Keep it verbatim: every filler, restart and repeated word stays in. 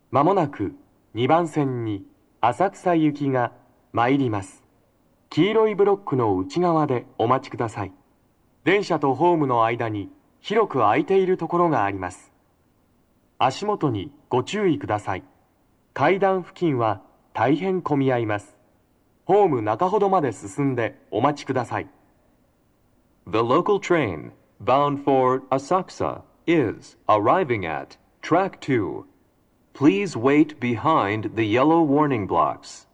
まもなくにばん線に浅草行きが参ります。黄色いブロックの内側でお待ちください。電車とホームの間に広く空いているところがあります。足元にご注意ください。階段付近は大変混み合います。ホーム中ほどまで進んでお待ちください。 The local train bound for Asakusa is arriving at track two. Please wait behind the yellow warning blocks.